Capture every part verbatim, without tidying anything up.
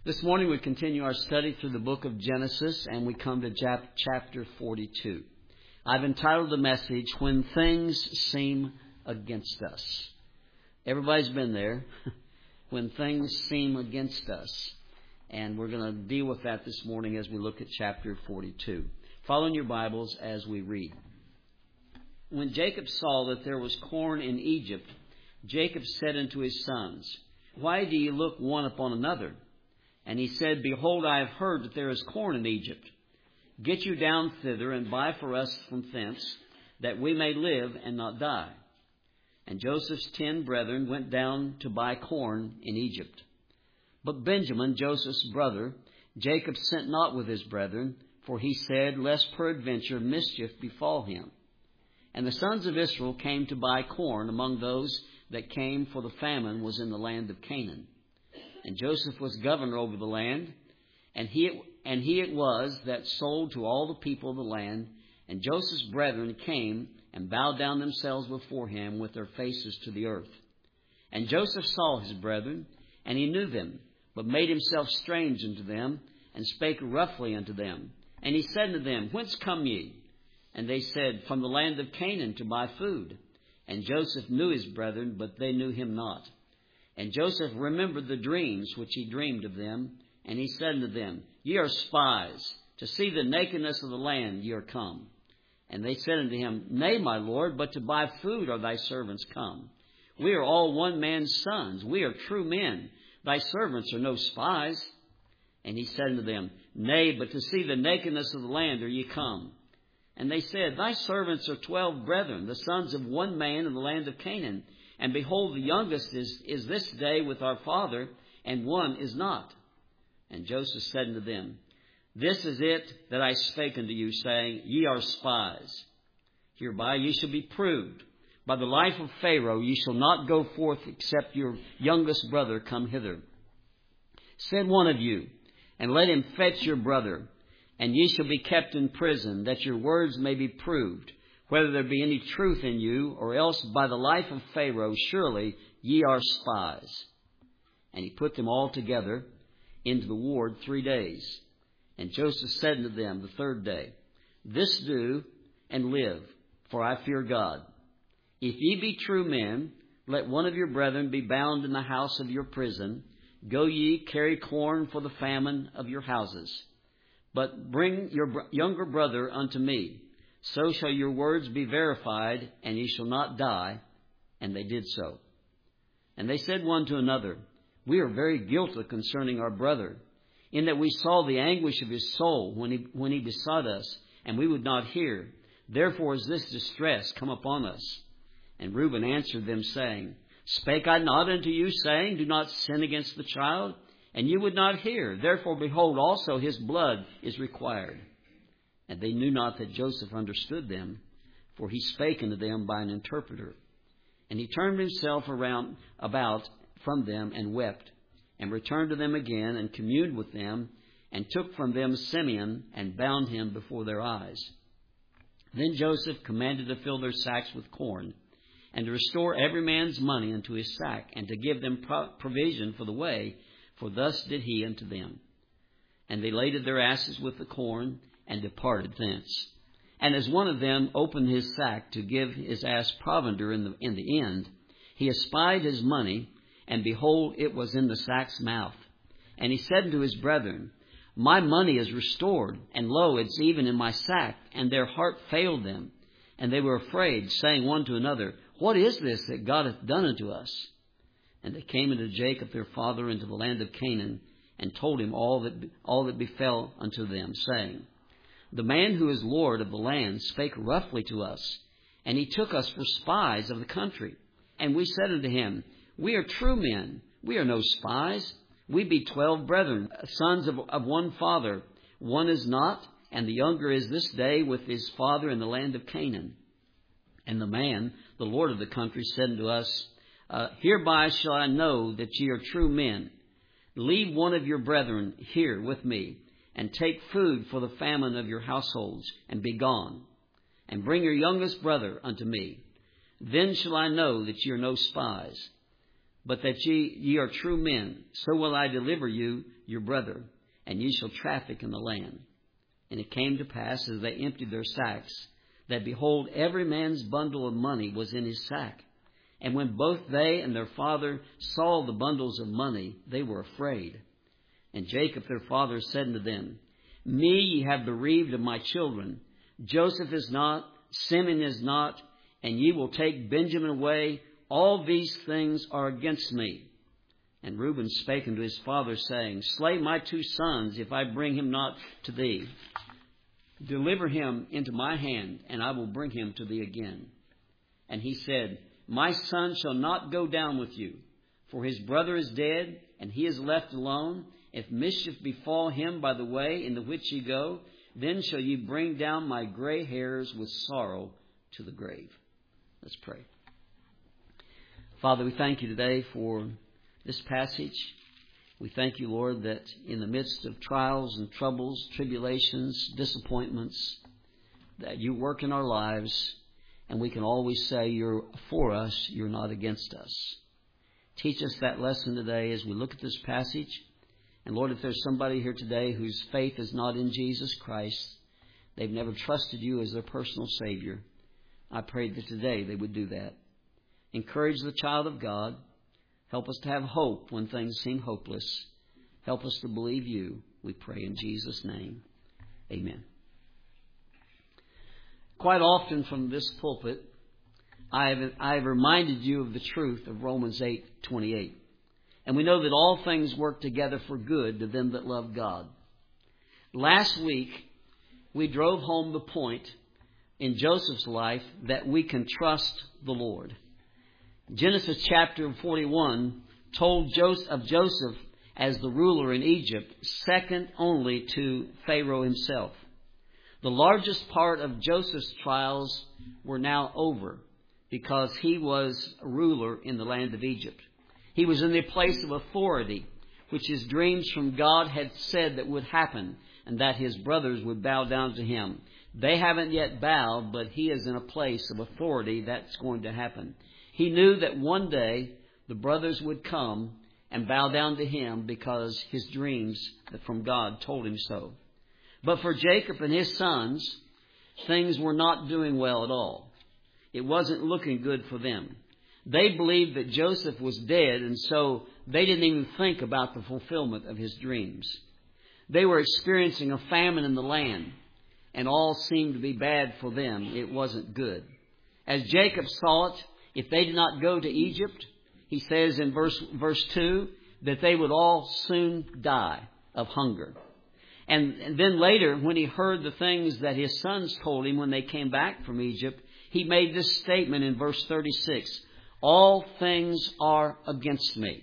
This morning we continue our study through the book of Genesis, and we come to chapter forty-two. I've entitled the message, When Things Seem Against Us. Everybody's been there. When things seem against us. And we're going to deal with that this morning as we look at chapter forty-two. Follow in your Bibles as we read. When Jacob saw that there was corn in Egypt, Jacob said unto his sons, Why do ye look one upon another? And he said, Behold, I have heard that there is corn in Egypt. Get you down thither, and buy for us from thence, that we may live and not die. And Joseph's ten brethren went down to buy corn in Egypt. But Benjamin, Joseph's brother, Jacob sent not with his brethren, for he said, Lest peradventure mischief befall him. And the sons of Israel came to buy corn among those that came, for the famine was in the land of Canaan. And Joseph was governor over the land, and he, and he it was that sold to all the people of the land. And Joseph's brethren came and bowed down themselves before him with their faces to the earth. And Joseph saw his brethren, and he knew them, but made himself strange unto them, and spake roughly unto them. And he said unto them, Whence come ye? And they said, From the land of Canaan to buy food. And Joseph knew his brethren, but they knew him not. And Joseph remembered the dreams which he dreamed of them, and he said unto them, Ye are spies, to see the nakedness of the land ye are come. And they said unto him, Nay, my lord, but to buy food are thy servants come. We are all one man's sons, we are true men, thy servants are no spies. And he said unto them, Nay, but to see the nakedness of the land are ye come. And they said, Thy servants are twelve brethren, the sons of one man in the land of Canaan. And behold, the youngest is, is this day with our father, and one is not. And Joseph said unto them, This is it that I spake unto you, saying, Ye are spies. Hereby ye shall be proved. By the life of Pharaoh ye shall not go forth, except your youngest brother come hither. Send one of you, and let him fetch your brother, and ye shall be kept in prison, that your words may be proved, whether there be any truth in you, or else by the life of Pharaoh, surely ye are spies. And he put them all together into the ward three days. And Joseph said unto them the third day, This do, and live, for I fear God. If ye be true men, let one of your brethren be bound in the house of your prison. Go ye, carry corn for the famine of your houses. But bring your younger brother unto me. So shall your words be verified, and ye shall not die. And they did so. And they said one to another, We are very guilty concerning our brother, in that we saw the anguish of his soul when he, when he besought us, and we would not hear. Therefore is this distress come upon us. And Reuben answered them, saying, Spake I not unto you, saying, Do not sin against the child? And you would not hear. Therefore, behold, also his blood is required. And they knew not that Joseph understood them, for he spake unto them by an interpreter. And he turned himself around about from them and wept, and returned to them again, and communed with them, and took from them Simeon, and bound him before their eyes. Then Joseph commanded to fill their sacks with corn, and to restore every man's money unto his sack, and to give them provision for the way, for thus did he unto them. And they laded their asses with the corn, and departed thence. And as one of them opened his sack to give his ass provender in the, in the end, he espied his money, and behold, it was in the sack's mouth. And he said unto his brethren, My money is restored, and lo, it's even in my sack. And their heart failed them, and they were afraid, saying one to another, What is this that God hath done unto us? And they came unto Jacob their father into the land of Canaan, and told him all that all that befell unto them, saying, The man who is Lord of the land spake roughly to us, and he took us for spies of the country. And we said unto him, We are true men, we are no spies. We be twelve brethren, sons of, of one father. One is not, and the younger is this day with his father in the land of Canaan. And the man, the Lord of the country, said unto us, uh, Hereby shall I know that ye are true men. Leave one of your brethren here with me, and take food for the famine of your households, and be gone. And bring your youngest brother unto me. Then shall I know that ye are no spies, but that ye, ye are true men. So will I deliver you your brother, and ye shall traffic in the land. And it came to pass, as they emptied their sacks, that behold, every man's bundle of money was in his sack. And when both they and their father saw the bundles of money, they were afraid. And Jacob their father said unto them, Me ye have bereaved of my children. Joseph is not, Simeon is not, and ye will take Benjamin away. All these things are against me. And Reuben spake unto his father, saying, Slay my two sons, if I bring him not to thee. Deliver him into my hand, and I will bring him to thee again. And he said, My son shall not go down with you, for his brother is dead, and he is left alone. If mischief befall him by the way in the which ye go, then shall ye bring down my gray hairs with sorrow to the grave. Let's pray. Father, we thank you today for this passage. We thank you, Lord, that in the midst of trials and troubles, tribulations, disappointments, that you work in our lives, and we can always say you're for us, you're not against us. Teach us that lesson today as we look at this passage. And Lord, if there's somebody here today whose faith is not in Jesus Christ, they've never trusted you as their personal Savior, I pray that today they would do that. Encourage the child of God. Help us to have hope when things seem hopeless. Help us to believe you, we pray in Jesus' name. Amen. Quite often from this pulpit, I have, I have reminded you of the truth of Romans eight twenty-eight. And we know that all things work together for good to them that love God. Last week, we drove home the point in Joseph's life that we can trust the Lord. Genesis chapter forty-one told Joseph of Joseph as the ruler in Egypt, second only to Pharaoh himself. The largest part of Joseph's trials were now over because he was a ruler in the land of Egypt. He was in the place of authority, which his dreams from God had said that would happen, and that his brothers would bow down to him. They haven't yet bowed, but he is in a place of authority that's going to happen. He knew that one day the brothers would come and bow down to him because his dreams from God told him so. But for Jacob and his sons, things were not doing well at all. It wasn't looking good for them. They believed that Joseph was dead, and so they didn't even think about the fulfillment of his dreams. They were experiencing a famine in the land, and all seemed to be bad for them. It wasn't good. As Jacob saw it, if they did not go to Egypt, he says in verse, verse two, that they would all soon die of hunger. And, and then later, when he heard the things that his sons told him when they came back from Egypt, he made this statement in verse thirty-six. All things are against me.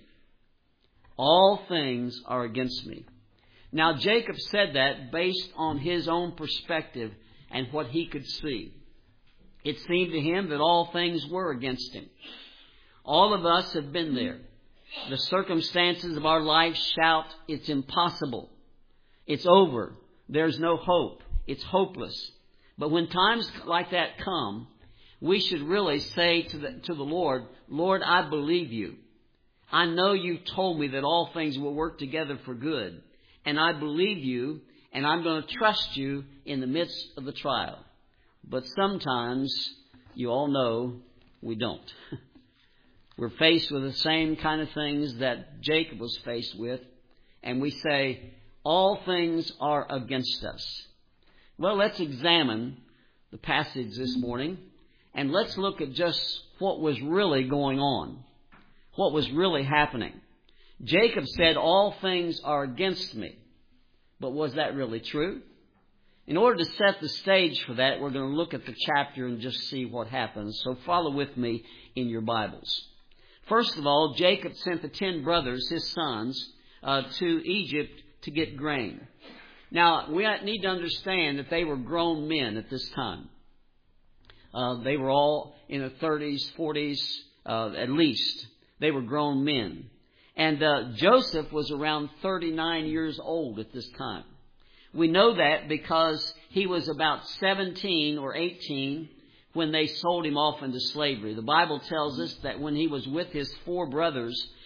All things are against me. Now, Jacob said that based on his own perspective and what he could see. It seemed to him that all things were against him. All of us have been there. The circumstances of our life shout, it's impossible. It's over. There's no hope. It's hopeless. But when times like that come, we should really say to the, to the Lord, Lord, I believe you. I know you told me that all things will work together for good. And I believe you, and I'm going to trust you in the midst of the trial. But sometimes, you all know, we don't. We're faced with the same kind of things that Jacob was faced with. And we say, all things are against us. Well, let's examine the passage this morning. And let's look at just what was really going on. What was really happening. Jacob said, all things are against me. But was that really true? In order to set the stage for that, we're going to look at the chapter and just see what happens. So follow with me in your Bibles. First of all, Jacob sent the ten brothers, his sons, uh, to Egypt to get grain. Now, we need to understand that they were grown men at this time. Uh, they were all in their thirties, forties, uh, at least. They were grown men. And uh, Joseph was around thirty-nine years old at this time. We know that because he was about seventeen or eighteen when they sold him off into slavery. The Bible tells us that when he was with his four brothers,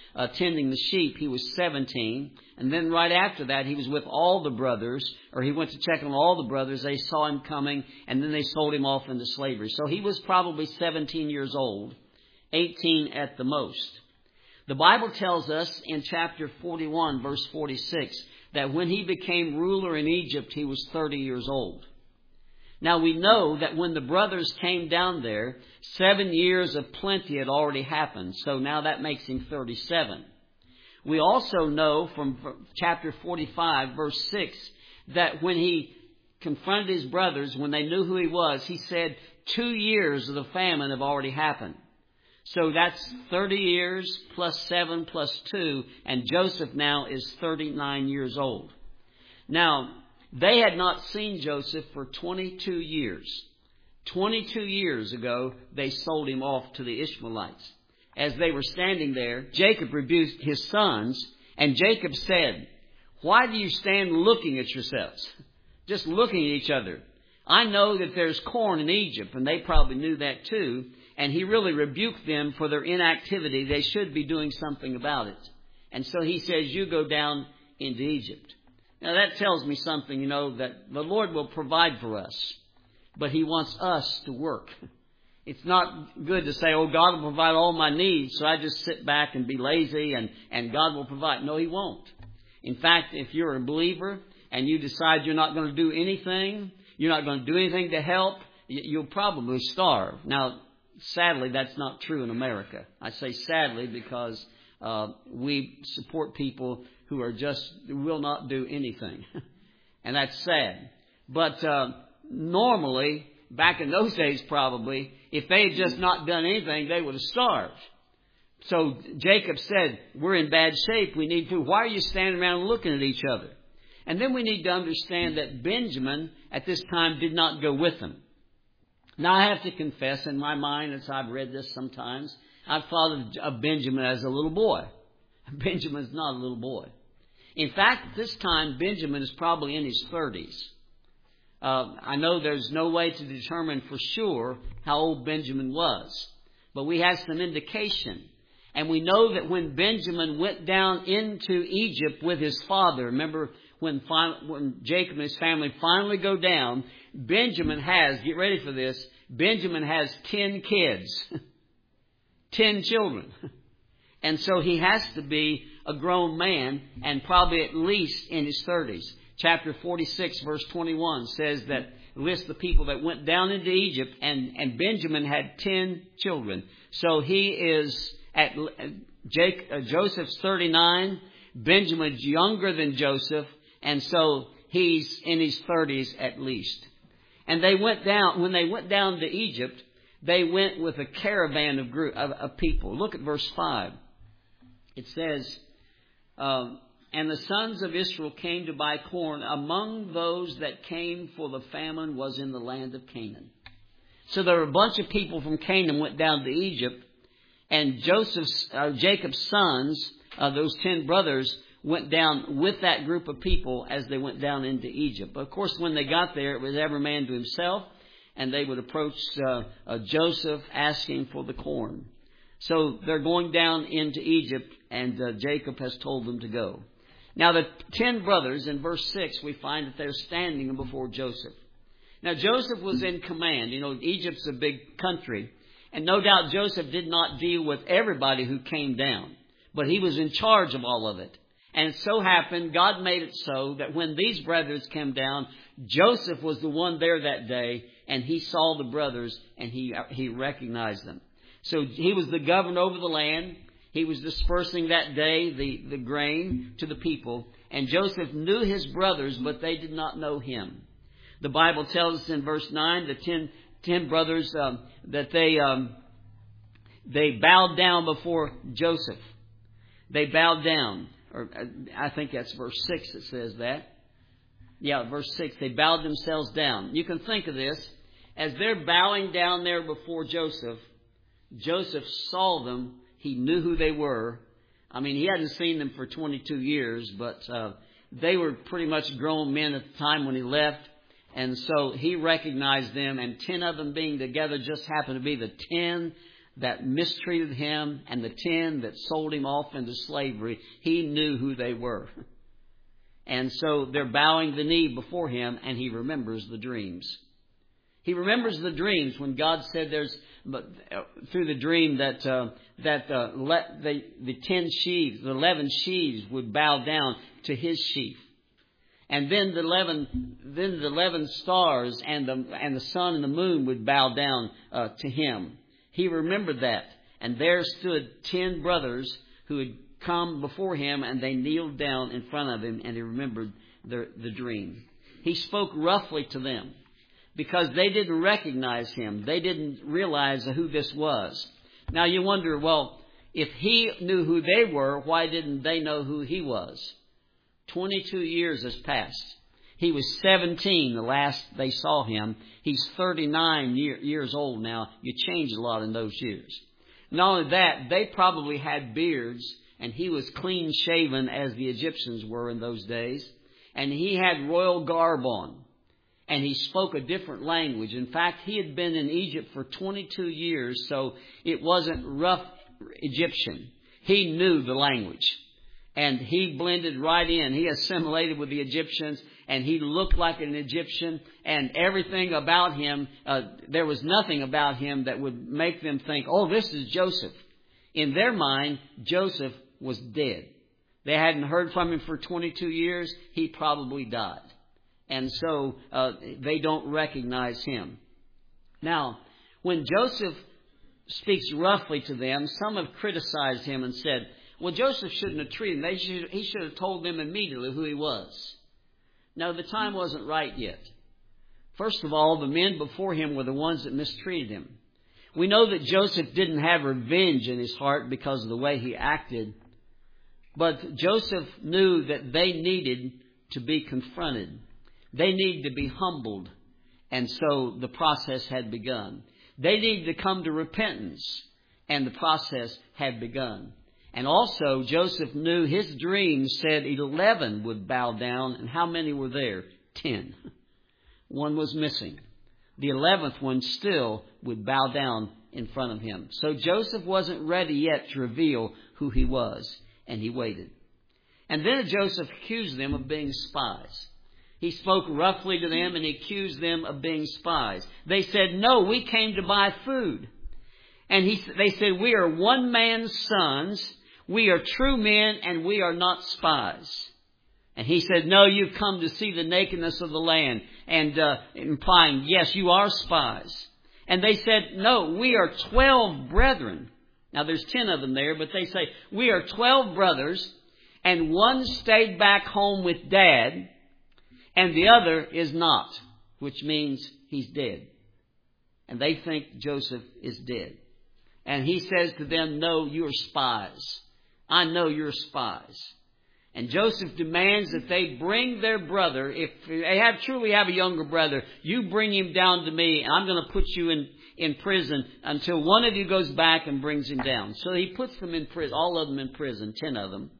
uh, tending the sheep, he was seventeen. And then right after that, he was with all the brothers, or he went to check on all the brothers. They saw him coming, and then they sold him off into slavery. So he was probably seventeen years old, eighteen at the most. The Bible tells us in chapter forty-one, verse forty-six, that when he became ruler in Egypt, he was thirty years old. Now we know that when the brothers came down there, seven years of plenty had already happened. So now that makes him thirty-seven. We also know from chapter forty-five, verse six, that when he confronted his brothers, when they knew who he was, he said, two years of the famine have already happened. So that's thirty years plus seven plus two, and Joseph now is thirty-nine years old. Now, they had not seen Joseph for twenty-two years. twenty-two years ago, they sold him off to the Ishmaelites. As they were standing there, Jacob rebuked his sons, and Jacob said, "Why do you stand looking at yourselves?" Just looking at each other. I know that there's corn in Egypt, and they probably knew that too. And he really rebuked them for their inactivity. They should be doing something about it. And so he says, you go down into Egypt. Now that tells me something, you know, that the Lord will provide for us. But he wants us to work. It's not good to say, oh, God will provide all my needs, so I just sit back and be lazy and, and God will provide. No, he won't. In fact, if you're a believer and you decide you're not going to do anything, you're not going to do anything to help, you'll probably starve. Now, sadly, that's not true in America. I say sadly because uh, we support people who are just will not do anything. And that's sad. But uh, normally, back in those days probably, if they had just not done anything, they would have starved. So Jacob said, we're in bad shape. We need food. Why are you standing around looking at each other? And then we need to understand that Benjamin at this time did not go with them. Now, I have to confess, in my mind, as I've read this sometimes, I've thought of Benjamin as a little boy. Benjamin's not a little boy. In fact, at this time, Benjamin is probably in his thirties. Uh, I know there's no way to determine for sure how old Benjamin was, but we have some indication. And we know that when Benjamin went down into Egypt with his father, remember when, when Jacob and his family finally go down, Benjamin has, get ready for this, Benjamin has ten kids, ten children. And so he has to be a grown man and probably at least in his thirties. Chapter forty-six, verse twenty-one says that lists the people that went down into Egypt, and, and Benjamin had ten children. So he is at Jake, uh, Joseph's thirty-nine. Benjamin's younger than Joseph, and so he's in his thirties at least. And they went down, when they went down to Egypt, they went with a caravan of, group, of, of people. Look at verse five. It says, um, and the sons of Israel came to buy corn. Among those that came for the famine was in the land of Canaan. So there were a bunch of people from Canaan went down to Egypt, and Joseph's, uh, Jacob's sons, uh, those ten brothers, went down with that group of people as they went down into Egypt. But of course, when they got there, it was every man to himself, and they would approach uh, uh, Joseph asking for the corn. So they're going down into Egypt, and uh, Jacob has told them to go. Now the ten brothers, in verse six, we find that they're standing before Joseph. Now Joseph was in command. You know, Egypt's a big country, and no doubt Joseph did not deal with everybody who came down, but he was in charge of all of it. And it so happened, God made it so that when these brothers came down, Joseph was the one there that day, and he saw the brothers, and he he recognized them. So he was the governor over the land. He was dispersing that day the, the grain to the people. And Joseph knew his brothers, but they did not know him. The Bible tells us in verse nine, the ten, ten brothers, um, that they um, they bowed down before Joseph. They bowed down. Or I think that's verse six that says that. Yeah, verse six. They bowed themselves down. You can think of this. As they're bowing down there before Joseph, Joseph saw them. He knew who they were. I mean, he hadn't seen them for twenty-two years, but uh, they were pretty much grown men at the time when he left. And so he recognized them, and ten of them being together just happened to be the ten that mistreated him and the ten that sold him off into slavery, he knew who they were. And so they're bowing the knee before him, and he remembers the dreams. He remembers the dreams when God said there's, through the dream, that uh, that uh, let the, the ten sheaves, the eleven sheaves would bow down to his sheaf. And then the eleven, then the eleven stars and the and the sun and the moon would bow down uh, to him. He remembered that, and there stood ten brothers who had come before him, and they kneeled down in front of him, and he remembered the the dream. He spoke roughly to them because they didn't recognize him. They didn't realize who this was. Now you wonder, well, if he knew who they were, why didn't they know who he was? Twenty-two years has passed. He was seventeen the last they saw him. He's thirty-nine year, years old now. You change a lot in those years. Not only that, they probably had beards, and he was clean shaven as the Egyptians were in those days. And he had royal garb on. And he spoke a different language. In fact, he had been in Egypt for twenty-two years, so it wasn't rough Egyptian. He knew the language. And he blended right in. He assimilated with the Egyptians, and he looked like an Egyptian. And everything about him, uh, there was nothing about him that would make them think, oh, this is Joseph. In their mind, Joseph was dead. They hadn't heard from him for twenty-two years. He probably died. And so uh, they don't recognize him. Now, when Joseph speaks roughly to them, some have criticized him and said, well, Joseph shouldn't have treated them. They should, he should have told them immediately who he was. No, the time wasn't right yet. First of all, the men before him were the ones that mistreated him. We know that Joseph didn't have revenge in his heart because of the way he acted. But Joseph knew that they needed to be confronted. They needed to be humbled. And so the process had begun. They needed to come to repentance. And the process had begun. And also, Joseph knew his dream said eleven would bow down. And how many were there? Ten. One was missing. The eleventh one still would bow down in front of him. So Joseph wasn't ready yet to reveal who he was. And he waited. And then Joseph accused them of being spies. He spoke roughly to them and he accused them of being spies. They said, no, we came to buy food. And he, they said, we are one man's sons. We are true men and we are not spies. And he said, no, you've come to see the nakedness of the land. And uh, implying, yes, you are spies. And they said, no, we are twelve brethren. Now there's ten of them there, but they say, we are twelve brothers. And one stayed back home with Dad. And the other is not, which means he's dead. And they think Joseph is dead. And he says to them, no, you're spies. I know you're spies. And Joseph demands that they bring their brother. If they have truly have a younger brother, you bring him down to me, and I'm going to put you in, in prison until one of you goes back and brings him down. So he puts them in prison, all of them in prison, ten of them.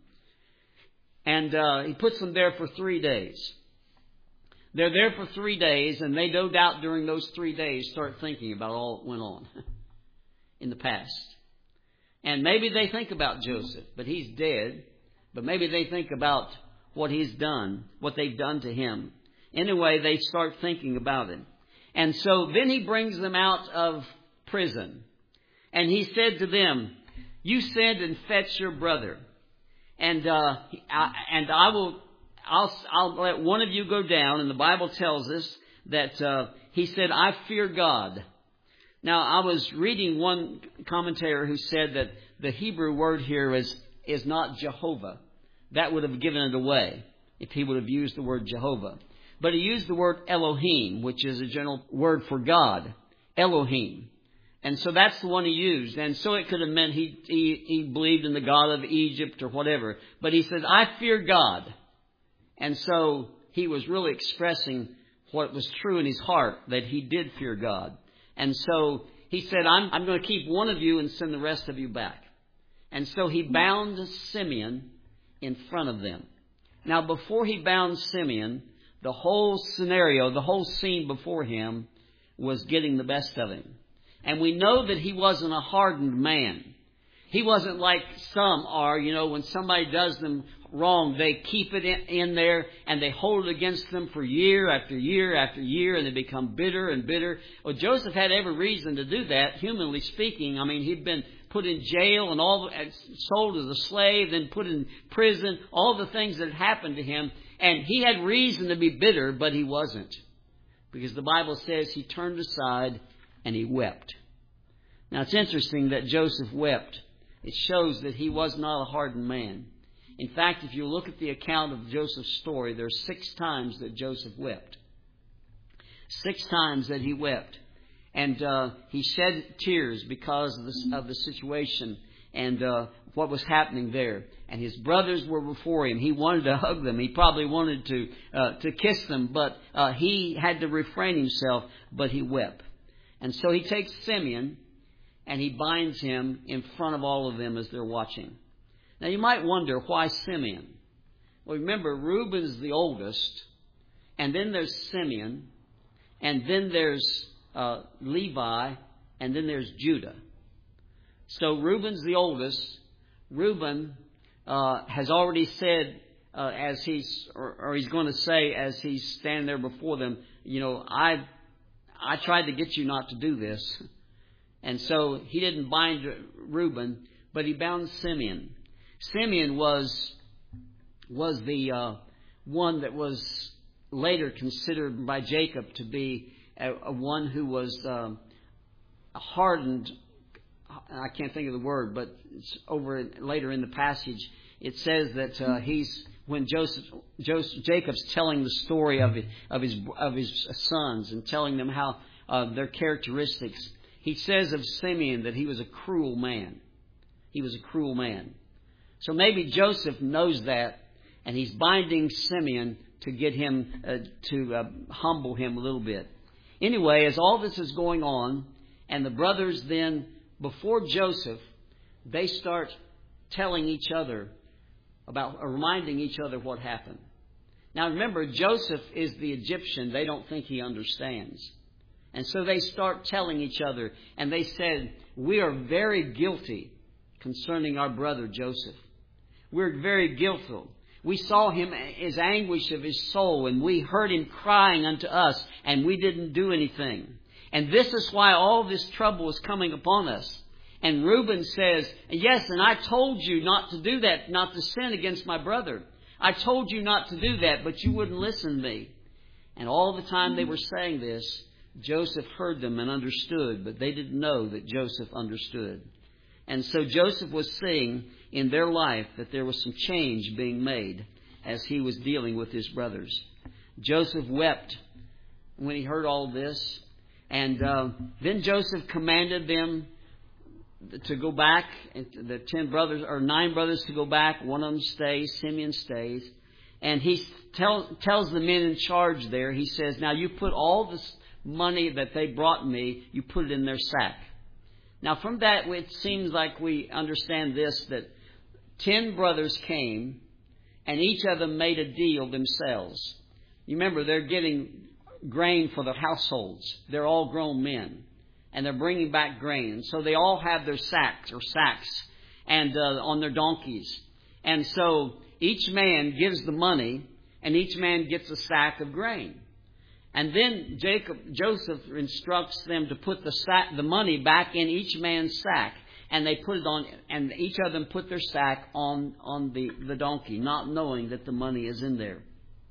And uh, he puts them there for three days. They're there for three days, and they no doubt during those three days start thinking about all that went on in the past. And maybe they think about Joseph, but he's dead. But maybe they think about what he's done, what they've done to him. Anyway, they start thinking about it. And so then he brings them out of prison. And he said to them, you send and fetch your brother. And uh, I, and I will... I'll, I'll let one of you go down. And the Bible tells us that uh, he said, I fear God. Now, I was reading one commentator who said that the Hebrew word here is, is not Jehovah. That would have given it away if he would have used the word Jehovah. But he used the word Elohim, which is a general word for God. Elohim. And so that's the one he used. And so it could have meant he, he, he believed in the God of Egypt or whatever. But he said, I fear God. And so he was really expressing what was true in his heart, that he did fear God. And so he said, I'm, I'm going to keep one of you and send the rest of you back. And so he bound Simeon in front of them. Now, before he bound Simeon, the whole scenario, the whole scene before him was getting the best of him. And we know that he wasn't a hardened man. He wasn't like some are, you know, when somebody does them wrong, they keep it in, in there and they hold it against them for year after year after year, and they become bitter and bitter. Well, Joseph had every reason to do that, humanly speaking. I mean, he'd been put in jail and all sold as a slave, then put in prison, all the things that had happened to him. And he had reason to be bitter, but he wasn't. Because the Bible says he turned aside and he wept. Now, it's interesting that Joseph wept. It shows that he was not a hardened man. In fact, if you look at the account of Joseph's story, there are six times that Joseph wept. Six times that he wept. And uh, he shed tears because of the, of the situation and uh, what was happening there. And his brothers were before him. He wanted to hug them. He probably wanted to uh, to kiss them, but uh, he had to refrain himself, but he wept. And so he takes Simeon and he binds him in front of all of them as they're watching. Now you might wonder, why Simeon? Well, remember, Reuben's the oldest, and then there's Simeon, and then there's uh, Levi, and then there's Judah. So Reuben's the oldest. Reuben uh, has already said, uh, as he's, or, or he's going to say as he's standing there before them, you know, I, I tried to get you not to do this. And so he didn't bind Reuben, but he bound Simeon. Simeon was was the uh, one that was later considered by Jacob to be a, a one who was uh, hardened. I can't think of the word, but it's over later in the passage. It says that uh, he's when Joseph, Joseph Jacob's telling the story of it, of his of his sons and telling them how uh, their characteristics. He says of Simeon that he was a cruel man. He was a cruel man. So maybe Joseph knows that, and he's binding Simeon to get him, uh, to uh, humble him a little bit. Anyway, as all this is going on, and the brothers then, before Joseph, they start telling each other about, or reminding each other what happened. Now remember, Joseph is the Egyptian. They don't think he understands. And so they start telling each other, and they said, we are very guilty concerning our brother Joseph. We're very guilty. We saw him, his anguish of his soul, and we heard him crying unto us, and we didn't do anything. And this is why all this trouble is coming upon us. And Reuben says, yes, and I told you not to do that, not to sin against my brother. I told you not to do that, but you wouldn't listen to me. And all the time they were saying this, Joseph heard them and understood, but they didn't know that Joseph understood. And so Joseph was seeing in their life that there was some change being made as he was dealing with his brothers. Joseph wept when he heard all this. And uh, then Joseph commanded them to go back, the ten brothers, or nine brothers to go back. One of them stays, Simeon stays. And he tell, tells the men in charge there, he says, now you put all this money that they brought me, you put it in their sack. Now from that, it seems like we understand this, that ten brothers came and each of them made a deal themselves. You remember, they're getting grain for their households. They're all grown men and they're bringing back grain. So they all have their sacks or sacks and uh, on their donkeys. And so each man gives the money and each man gets a sack of grain. And then Jacob, Joseph instructs them to put the sack, the money back in each man's sack. And they put it on, and each of them put their sack on, on the, the donkey, not knowing that the money is in there.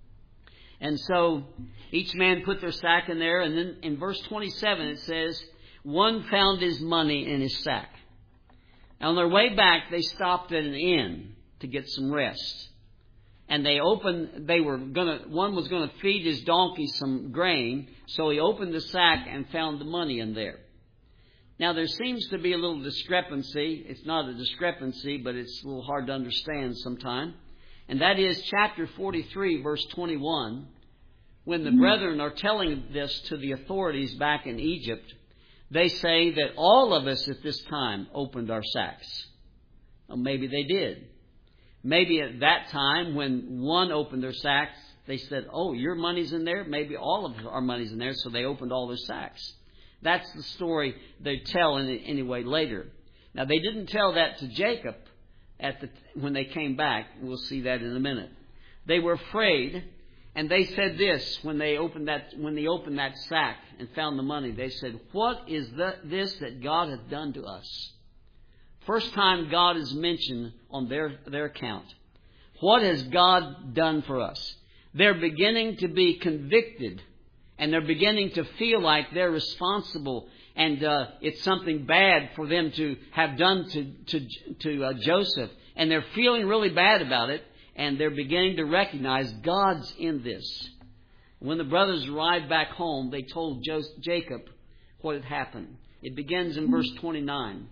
And so each man put their sack in there. And then in verse twenty-seven it says, one found his money in his sack. And on their way back, they stopped at an inn to get some rest. And they opened, they were gonna, one was gonna feed his donkey some grain, so he opened the sack and found the money in there. Now there seems to be a little discrepancy. It's not a discrepancy, but it's a little hard to understand sometime. And that is chapter forty-three, verse twenty-one. When the brethren are telling this to the authorities back in Egypt, they say that all of us at this time opened our sacks. Well, maybe they did. Maybe at that time when one opened their sacks, they said, oh, your money's in there? Maybe all of our money's in there, so they opened all their sacks. That's the story they tell in anyway later. Now, they didn't tell that to Jacob at the when they came back. We'll see that in a minute. They were afraid, and they said this when they opened that when they opened that sack and found the money. They said, "What is the, this that God hath done to us?" First time God is mentioned on their their account. What has God done for us? They're beginning to be convicted, and they're beginning to feel like they're responsible, and uh, it's something bad for them to have done to to, to uh, Joseph, and they're feeling really bad about it, and they're beginning to recognize God's in this. When the brothers arrived back home, they told Joseph, Jacob what had happened. It begins in verse twenty-nine.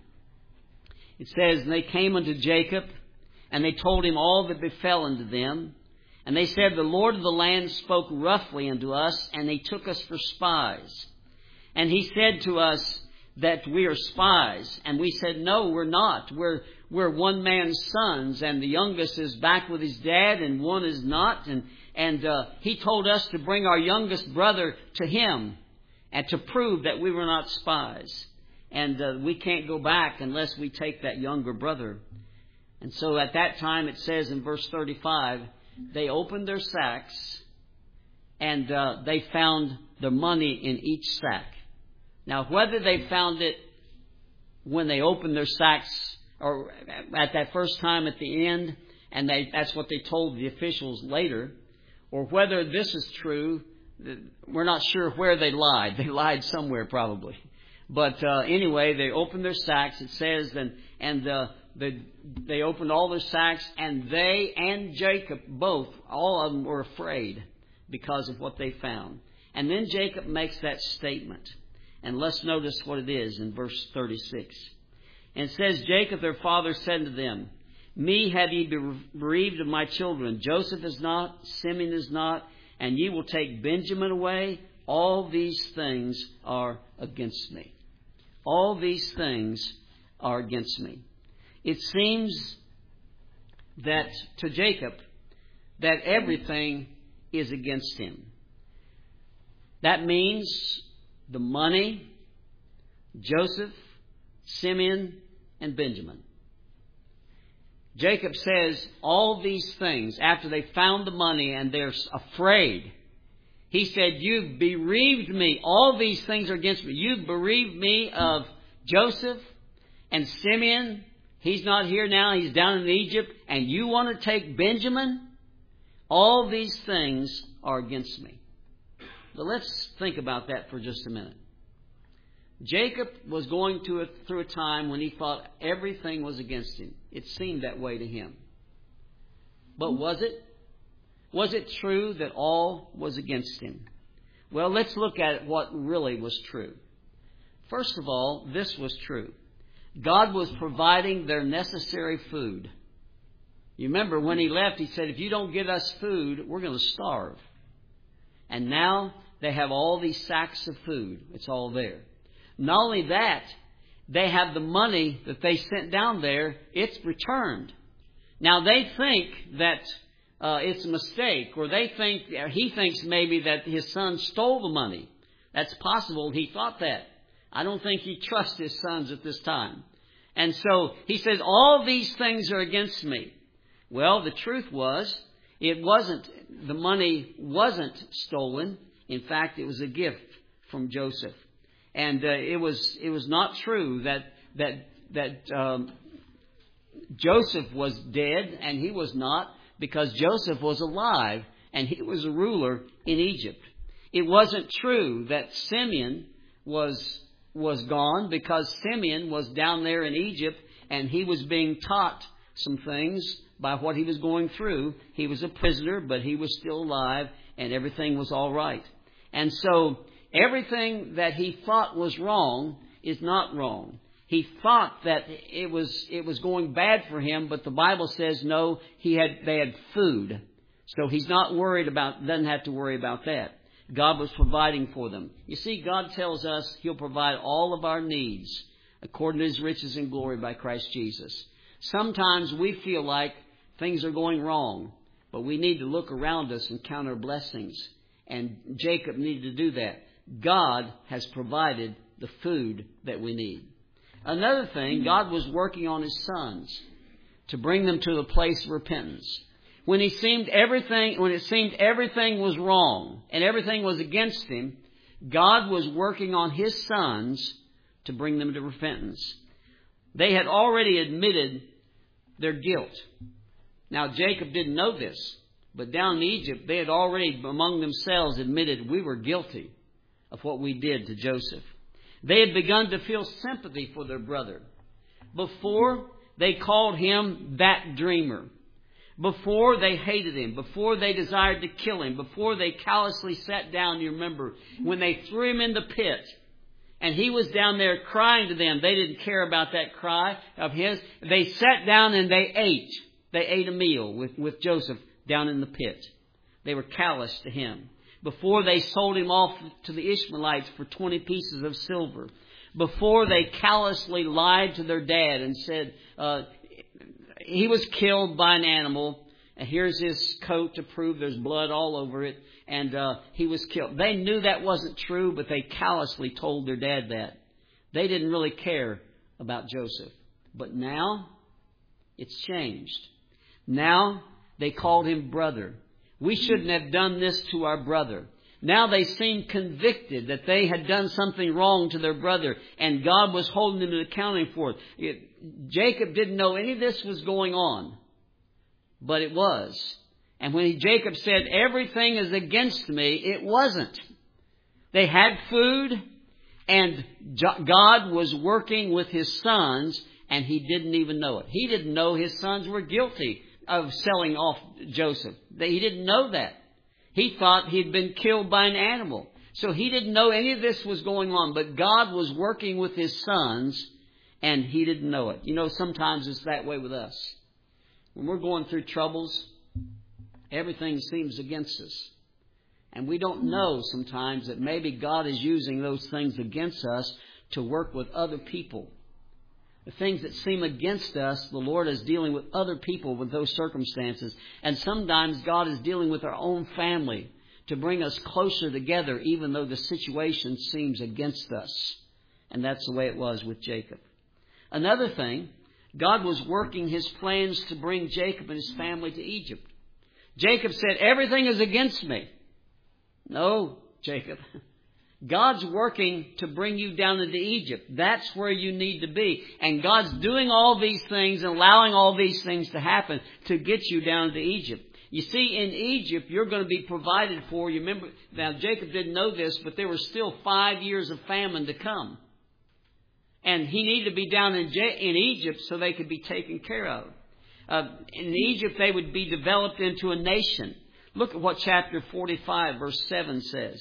It says, "And they came unto Jacob, and they told him all that befell unto them. And they said, The Lord of the land spoke roughly unto us, and they took us for spies. And he said to us that we are spies. And we said, No, we're not. We're we're one man's sons, and the youngest is back with his dad, and one is not. And and uh, he told us to bring our youngest brother to him, and to prove that we were not spies. And uh, we can't go back unless we take that younger brother." And so at that time, it says in verse thirty-five, they opened their sacks, and uh, they found the money in each sack. Now, whether they found it when they opened their sacks or at that first time at the end, and they, that's what they told the officials later, or whether this is true, we're not sure where they lied. They lied somewhere probably. But uh, anyway, they opened their sacks, it says, and, and uh, the, they opened all their sacks, and they and Jacob both, all of them were afraid because of what they found. And then Jacob makes that statement. And let's notice what it is in verse thirty-six. And it says, "Jacob their father said to them, Me have ye bereaved of my children. Joseph is not, Simeon is not, and ye will take Benjamin away. All these things are against me." All these things are against me. It seems that to Jacob that everything is against him. That means the money, Joseph, Simeon, and Benjamin. Jacob says all these things after they found the money and they're afraid. He said, "You've bereaved me. All these things are against me. You've bereaved me of Joseph and Simeon. He's not here now. He's down in Egypt. And you want to take Benjamin? All these things are against me." But let's think about that for just a minute. Jacob was going to a, through a time when he thought everything was against him. It seemed that way to him. But was it? Was it true that all was against him? Well, let's look at what really was true. First of all, this was true. God was providing their necessary food. You remember when he left, he said, "If you don't get us food, we're going to starve." And now they have all these sacks of food. It's all there. Not only that, they have the money that they sent down there. It's returned. Now they think that uh, it's a mistake, or they think, or he thinks maybe that his son stole the money. That's possible. He thought that. I don't think he trusts his sons at this time. And so he says, all these things are against me. Well, the truth was, it wasn't, the money wasn't stolen. In fact, it was a gift from Joseph. And uh, it was it was not true that that that um, Joseph was dead, and he was not, because Joseph was alive and he was a ruler in Egypt. It wasn't true that Simeon was was gone, because Simeon was down there in Egypt and he was being taught some things by what he was going through. He was a prisoner, but he was still alive, and everything was all right. And so everything that he thought was wrong is not wrong. He thought that it was it was going bad for him, but the Bible says no, he had they had food. So he's not worried about, doesn't have to worry about that. God was providing for them. You see, God tells us He'll provide all of our needs according to His riches and glory by Christ Jesus. Sometimes we feel like things are going wrong, but we need to look around us and count our blessings. And Jacob needed to do that. God has provided the food that we need. Another thing, God was working on His sons to bring them to the place of repentance. When he seemed everything, when it seemed everything was wrong and everything was against him, God was working on His sons to bring them to repentance. They had already admitted their guilt. Now, Jacob didn't know this, but down in Egypt, they had already among themselves admitted, we were guilty of what we did to Joseph. They had begun to feel sympathy for their brother. Before, they called him that dreamer. Before, they hated him. Before, they desired to kill him. Before, they callously sat down. You remember when they threw him in the pit and he was down there crying to them. They didn't care about that cry of his. They sat down and they ate. They ate a meal with, with Joseph down in the pit. They were callous to him. Before, they sold him off to the Ishmaelites for twenty pieces of silver. Before, they callously lied to their dad and said, uh, he was killed by an animal. And here's his coat to prove there's blood all over it. And uh, he was killed. They knew that wasn't true, but they callously told their dad that. They didn't really care about Joseph. But now, it's changed. Now, they called him brother. We shouldn't have done this to our brother. Now they seemed convicted that they had done something wrong to their brother, and God was holding them to accounting for it. it. Jacob didn't know any of this was going on, but it was. And when he, Jacob said, everything is against me, it wasn't. They had food, and God was working with His sons, and he didn't even know it. He didn't know his sons were guilty of selling off Joseph. He didn't know that. He thought he'd been killed by an animal. So he didn't know any of this was going on. But God was working with His sons, and he didn't know it. You know, sometimes it's that way with us. When we're going through troubles, everything seems against us. And we don't know sometimes that maybe God is using those things against us to work with other people. The things that seem against us, the Lord is dealing with other people with those circumstances. And sometimes God is dealing with our own family to bring us closer together, even though the situation seems against us. And that's the way it was with Jacob. Another thing, God was working His plans to bring Jacob and his family to Egypt. Jacob said, everything is against me. No, Jacob. God's working to bring you down into Egypt. That's where you need to be. And God's doing all these things and allowing all these things to happen to get you down to Egypt. You see, in Egypt, you're going to be provided for. You remember, now Jacob didn't know this, but there were still five years of famine to come. And he needed to be down in, J- in Egypt so they could be taken care of. Uh, in Egypt, they would be developed into a nation. Look at what chapter forty-five, verse seven says.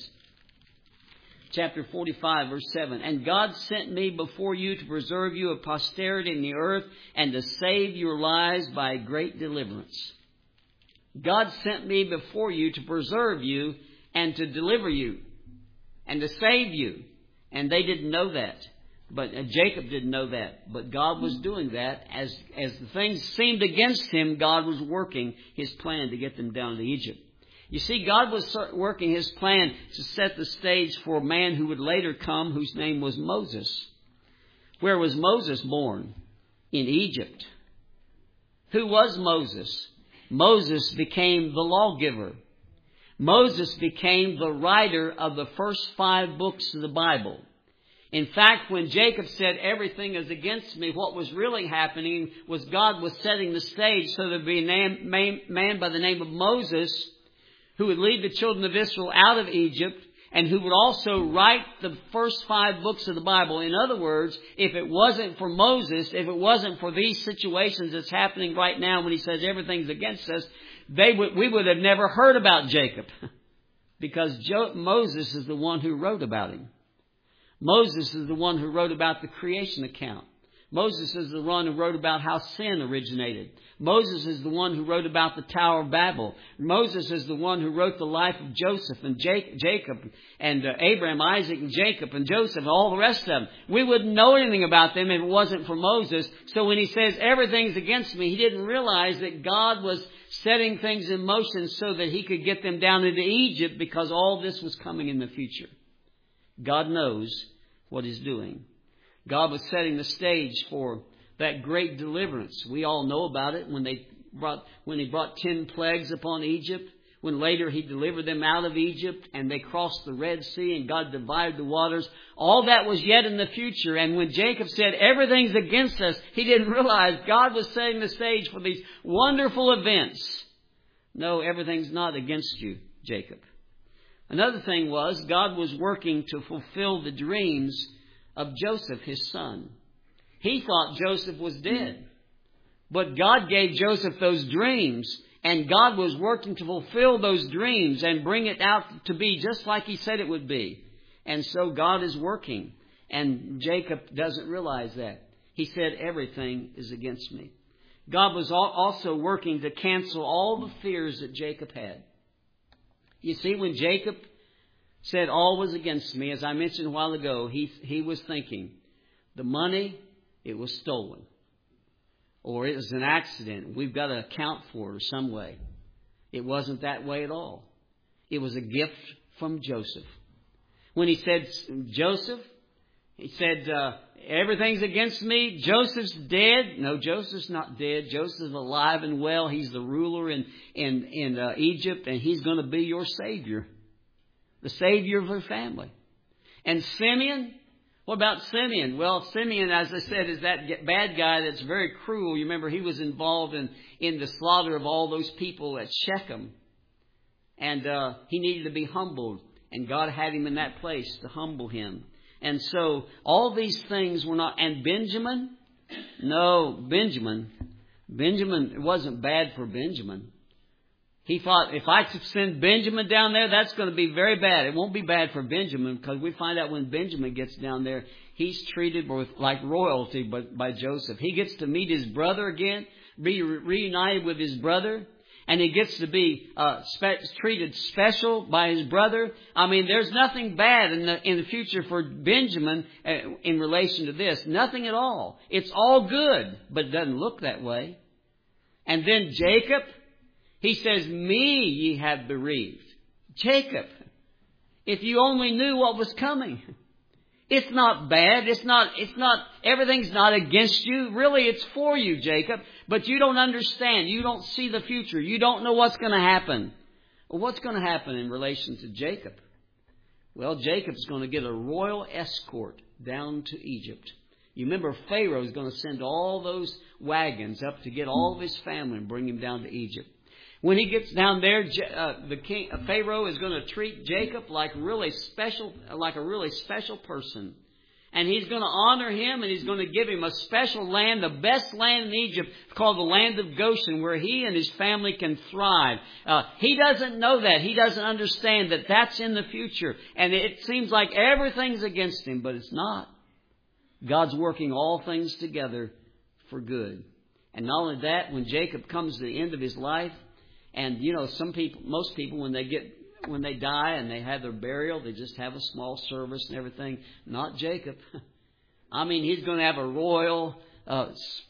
Chapter forty-five, verse seven. And God sent me before you to preserve you a posterity in the earth and to save your lives by a great deliverance. God sent me before you to preserve you and to deliver you and to save you. And they didn't know that. But uh, Jacob didn't know that. But God was doing that. As, as the things seemed against him, God was working His plan to get them down to Egypt. You see, God was working His plan to set the stage for a man who would later come, whose name was Moses. Where was Moses born? In Egypt. Who was Moses? Moses became the lawgiver. Moses became the writer of the first five books of the Bible. In fact, when Jacob said, everything is against me, what was really happening was God was setting the stage so there would be a man, man by the name of Moses who would lead the children of Israel out of Egypt and who would also write the first five books of the Bible. In other words, if it wasn't for Moses, if it wasn't for these situations that's happening right now when he says everything's against us, they would, we would have never heard about Jacob because Jo- Moses is the one who wrote about him. Moses is the one who wrote about the creation account. Moses is the one who wrote about how sin originated. Moses is the one who wrote about the Tower of Babel. Moses is the one who wrote the life of Joseph and Jacob and uh, Abraham, Isaac and Jacob and Joseph and all the rest of them. We wouldn't know anything about them if it wasn't for Moses. So when he says everything's against me, he didn't realize that God was setting things in motion so that He could get them down into Egypt because all this was coming in the future. God knows what He's doing. God was setting the stage for that great deliverance. We all know about it when they brought, when He brought ten plagues upon Egypt. When later He delivered them out of Egypt and they crossed the Red Sea and God divided the waters. All that was yet in the future. And when Jacob said everything's against us, he didn't realize God was setting the stage for these wonderful events. No, everything's not against you, Jacob. Another thing was God was working to fulfill the dreams of Joseph, his son. He thought Joseph was dead. But God gave Joseph those dreams. And God was working to fulfill those dreams and bring it out to be just like He said it would be. And so God is working. And Jacob doesn't realize that. He said, everything is against me. God was also working to cancel all the fears that Jacob had. You see, when Jacob said all was against me, as I mentioned a while ago, he, he was thinking, the money, it was stolen. Or it was an accident. We've got to account for it some way. It wasn't that way at all. It was a gift from Joseph. When he said, Joseph, he said, uh, everything's against me. Joseph's dead. No, Joseph's not dead. Joseph's alive and well. He's the ruler in, in, in uh, Egypt, and he's going to be your Savior. The Savior of her family. And Simeon, what about Simeon? Well, Simeon, as I said, is that bad guy that's very cruel. You remember he was involved in, in the slaughter of all those people at Shechem. And uh, he needed to be humbled. And God had him in that place to humble him. And so all these things were not... And Benjamin? No, Benjamin. Benjamin, it wasn't bad for Benjamin. He thought, if I send Benjamin down there, that's going to be very bad. It won't be bad for Benjamin, because we find out when Benjamin gets down there, he's treated with, like royalty by, by Joseph. He gets to meet his brother again, be reunited with his brother, and he gets to be uh, spe- treated special by his brother. I mean, there's nothing bad in the, in the future for Benjamin uh, in relation to this. Nothing at all. It's all good, but it doesn't look that way. And then Jacob... He says, me ye have bereaved. Jacob, if you only knew what was coming. It's not bad. It's not, it's not, everything's not against you. Really, it's for you, Jacob. But you don't understand. You don't see the future. You don't know what's going to happen. Well, what's going to happen in relation to Jacob? Well, Jacob's going to get a royal escort down to Egypt. You remember Pharaoh's going to send all those wagons up to get all of his family and bring him down to Egypt. When he gets down there, uh, the king, uh, Pharaoh is going to treat Jacob like really special, like a really special person. And he's going to honor him, and he's going to give him a special land, the best land in Egypt, called the land of Goshen, where he and his family can thrive. Uh, he doesn't know that. He doesn't understand that that's in the future. And it seems like everything's against him, but it's not. God's working all things together for good. And not only that, when Jacob comes to the end of his life, and, you know, some people, most people, when they get, when they die and they have their burial, they just have a small service and everything. Not Jacob. I mean, he's going to have a royal, uh,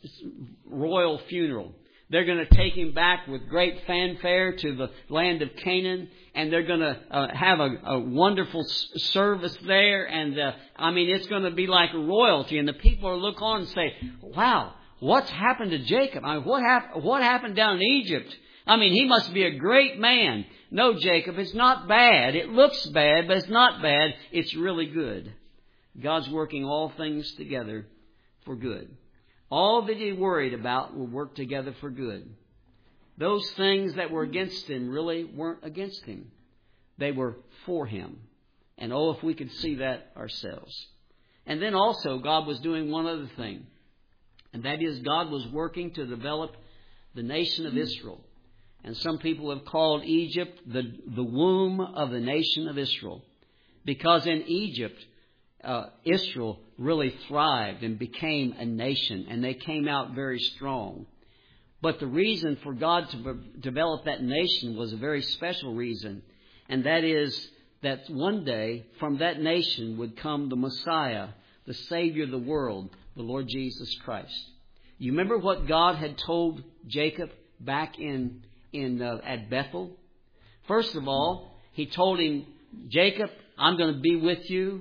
royal funeral. They're going to take him back with great fanfare to the land of Canaan, and they're going to uh, have a, a wonderful service there. And, uh, I mean, it's going to be like royalty. And the people will look on and say, wow, what's happened to Jacob? I mean, what, hap- what happened down in Egypt? I mean, he must be a great man. No, Jacob, it's not bad. It looks bad, but it's not bad. It's really good. God's working all things together for good. All that he worried about will work together for good. Those things that were against him really weren't against him. They were for him. And oh, if we could see that ourselves. And then also, God was doing one other thing. And that is, God was working to develop the nation of Israel. And some people have called Egypt the, the womb of the nation of Israel. Because in Egypt, uh, Israel really thrived and became a nation. And they came out very strong. But the reason for God to be- develop that nation was a very special reason. And that is that one day from that nation would come the Messiah, the Savior of the world, the Lord Jesus Christ. You remember what God had told Jacob back in In, uh, at Bethel? First of all, he told him, Jacob, I'm going to be with you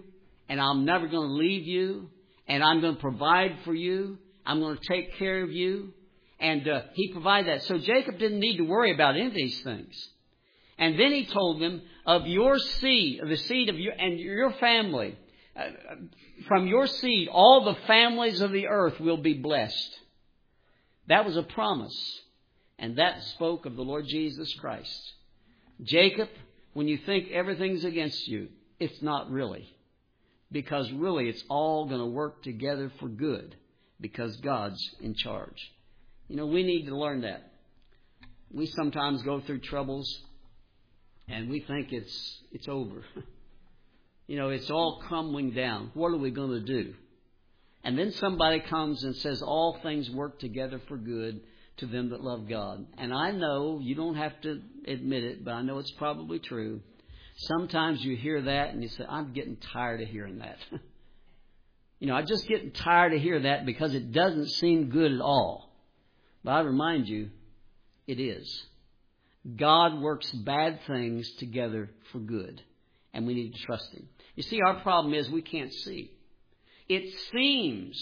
and I'm never going to leave you, and I'm going to provide for you. I'm going to take care of you. And uh, he provided that. So Jacob didn't need to worry about any of these things. And then he told them, of your seed, of the seed of your, and your family, uh, from your seed, all the families of the earth will be blessed. That was a promise. And that spoke of the Lord Jesus Christ. Jacob, when you think everything's against you, it's not really. Because really it's all going to work together for good. Because God's in charge. You know, we need to learn that. We sometimes go through troubles and we think it's it's over. You know, it's all crumbling down. What are we going to do? And then somebody comes and says all things work together for good to them that love God. And I know, you don't have to admit it, but I know it's probably true. Sometimes you hear that and you say, I'm getting tired of hearing that. You know, I'm just getting tired of hearing that because it doesn't seem good at all. But I remind you, it is. God works bad things together for good. And we need to trust Him. You see, our problem is we can't see. It seems.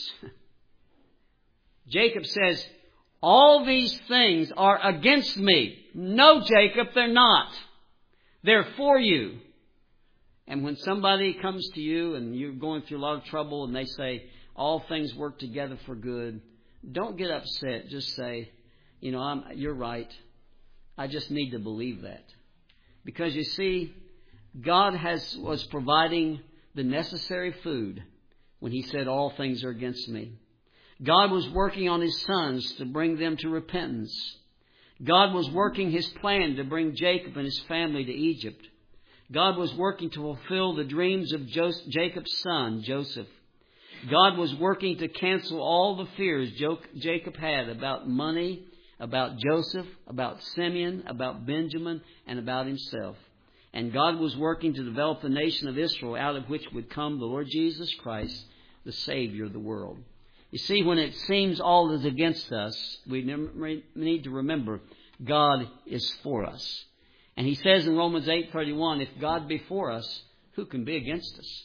Jacob says, all these things are against me. No, Jacob, they're not. They're for you. And when somebody comes to you and you're going through a lot of trouble and they say, all things work together for good, don't get upset. Just say, you know, I'm, you're right. I just need to believe that. Because you see, God has was providing the necessary food when He said all things are against me. God was working on His sons to bring them to repentance. God was working His plan to bring Jacob and his family to Egypt. God was working to fulfill the dreams of Joseph, Jacob's son, Joseph. God was working to cancel all the fears Jacob had about money, about Joseph, about Simeon, about Benjamin, and about himself. And God was working to develop the nation of Israel, out of which would come the Lord Jesus Christ, the Savior of the world. You see, when it seems all is against us, we need to remember God is for us. And He says in Romans eight thirty-one, if God be for us, who can be against us?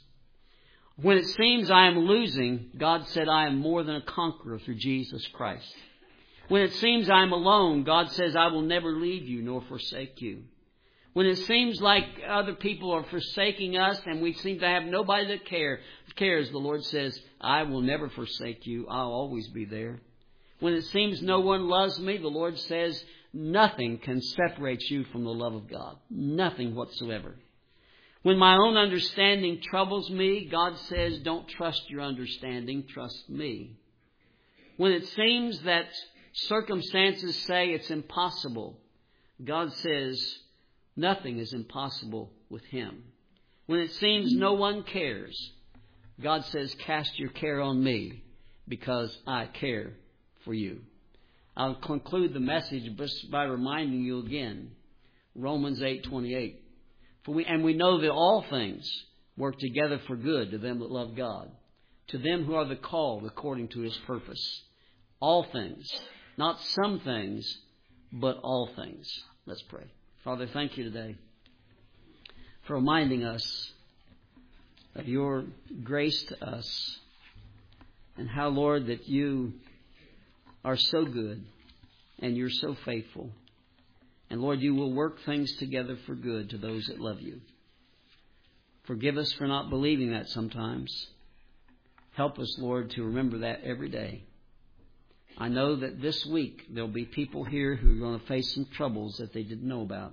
When it seems I am losing, God said I am more than a conqueror through Jesus Christ. When it seems I am alone, God says I will never leave you nor forsake you. When it seems like other people are forsaking us and we seem to have nobody that care, cares, the Lord says, I will never forsake you. I'll always be there. When it seems no one loves me, the Lord says, nothing can separate you from the love of God. Nothing whatsoever. When my own understanding troubles me, God says, don't trust your understanding, trust me. When it seems that circumstances say it's impossible, God says, nothing is impossible with Him. When it seems no one cares, God says, cast your care on me because I care for you. I'll conclude the message just by reminding you again, Romans eight twenty-eight. For we, and we know that all things work together for good to them that love God, to them who are the called according to His purpose. All things, not some things, but all things. Let's pray. Father, thank you today for reminding us of your grace to us and how, Lord, that you are so good and you're so faithful. And Lord, you will work things together for good to those that love you. Forgive us for not believing that sometimes. Help us, Lord, to remember that every day. I know that this week there'll be people here who are going to face some troubles that they didn't know about.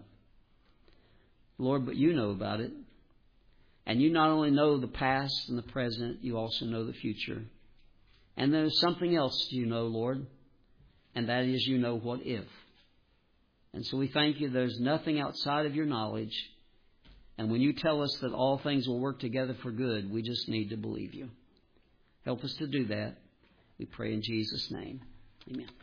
Lord, but you know about it. And you not only know the past and the present, you also know the future. And there's something else you know, Lord, and that is you know what if. And so we thank you there's nothing outside of your knowledge. And when you tell us that all things will work together for good, we just need to believe you. Help us to do that. We pray in Jesus' name. Amen.